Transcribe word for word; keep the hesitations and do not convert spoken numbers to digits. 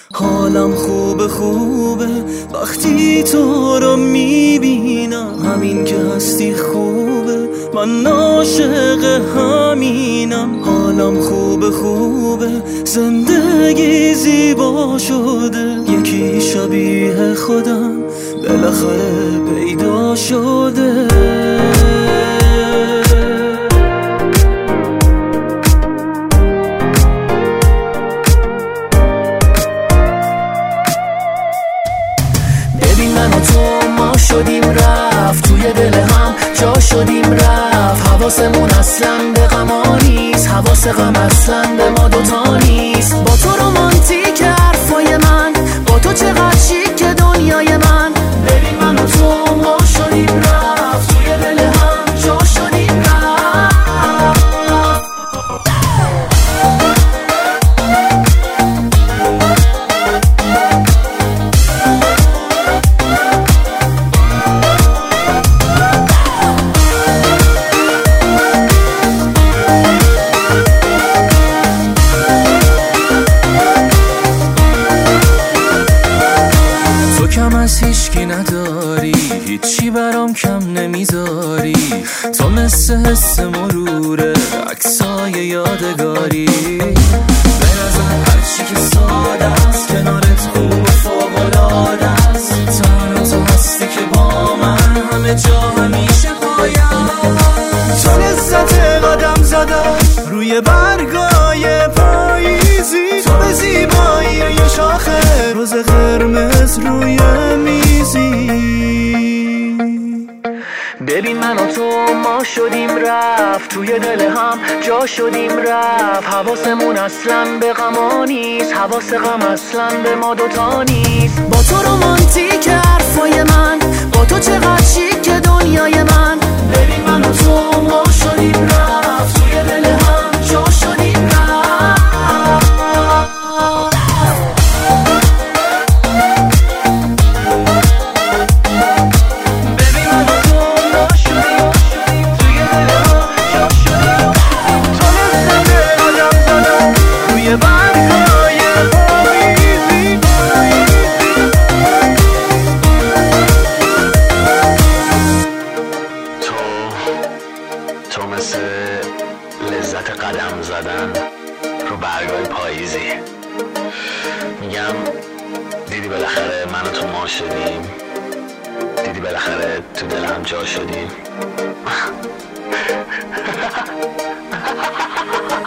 حالم خوبه خوبه وقتی تو رو میبینم، همین که هستی خوبه، من عاشق همینم. حالم خوبه خوبه زندگی زیبا شده، یکی شبیه خودم بالاخره پیدا شده. من و تو ما شدیم رفت، توی دل هم جا شدیم رفت. حواسمون اصلا به غما نیست، حواس غم اصلا به ما دوتا نیست. با تو رومانتیک حرفای من، با تو چقدر شیک دنیای من. ببین من و تو ما شدیم رفت، توی دل هم جا شدیم رفت. کم از هیچکی نداری، هیچی برام کم نمیذاری. تو مثل حس مروره، عکسای یادگاری. به نظر هرچی که ساده است کنارت خوب فوق‌العاده است. تنها تو هستی که با من همه جا همیشه پایم. تو لذت قدم زدن روی برگای پاییزی، تو به زیبایی یه شاخه روز قرمز روی میزی. ببین من و تو ما شدیم رفت، توی دل هم جا شدیم رفت. حواسمون اصلا به غما نیست، حواس غم اصلا به ما دوتا نیست. با تو رومانتیک حرفای من، با تو چقدر شیک دنیای من. ببین من و تو ما شدیم رفت، توی دل هم جا شدیم رفت. تو مثل لذت قدم زدن رو برگای پاییزی. میگم دیدی بالاخره من و تو ما شدیم، دیدی بالاخره تو دلم جا شدیم.